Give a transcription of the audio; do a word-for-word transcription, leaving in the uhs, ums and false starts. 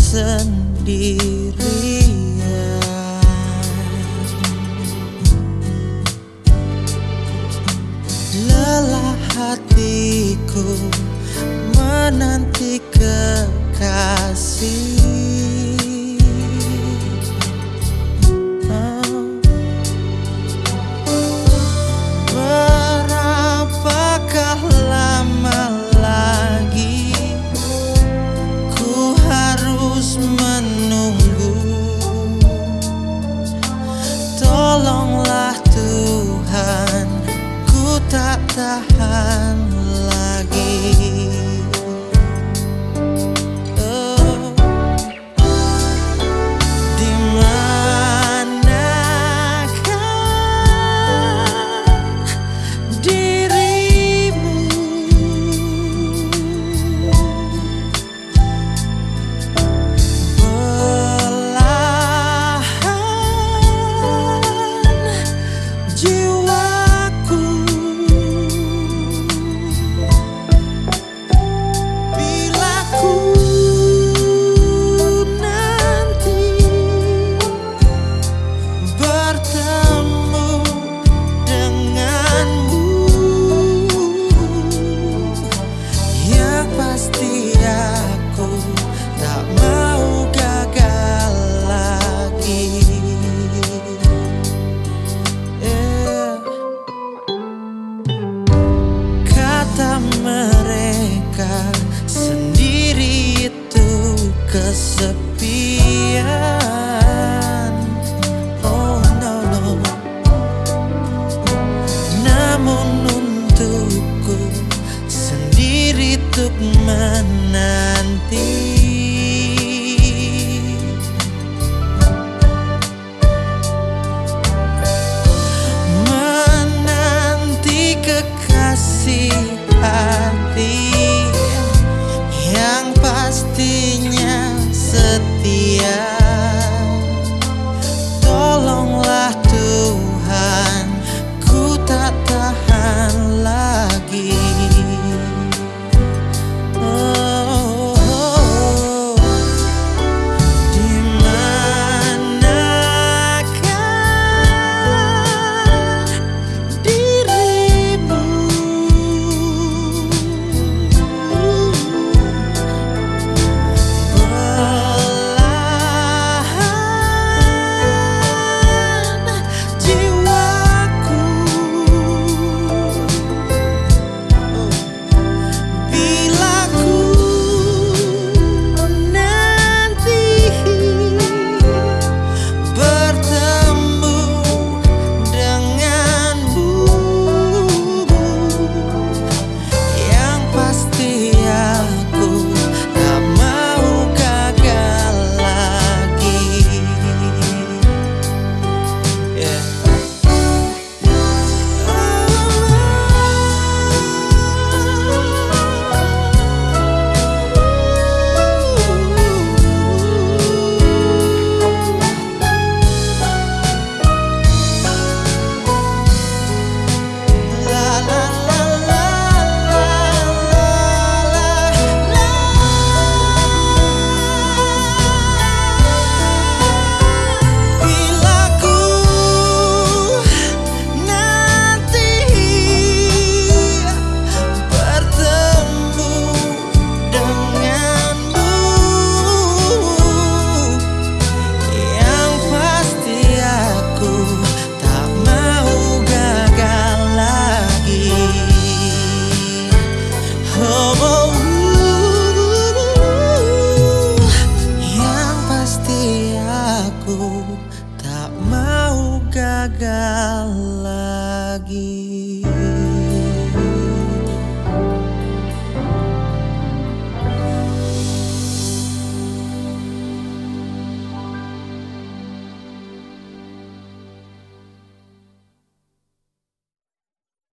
sendirian. Lelah hatiku menanti kekasih. Oh. Berapakah lama lagi ku harus menunggu? Tolonglah Tuhan, ku tak tahan lagi. Oh, di manakah dirimu? Belahan jiwaku, bila ku nanti bertemu denganmu, yang pasti aku tak mau gagal lagi. Yeah. Kata mereka sendiri itu kesepian. Oh no no. Namun untukku sendiri tuk menanti. Menanti kekasih hati yang pastinya setia. Tolonglah Tuhan, ku tak tahan lagi. Oh, oh, oh. Di manakah dirimu? Belahan jiwaku, bila ku nanti bertemu denganmu, yang pasti aku tak mau gagal lagi. Yeah. La la la la bila ku nanti bertemu denganmu, yang pasti aku tak mau gagal lagi. Oh, oh, yang pasti aku tak mau gagal lagi.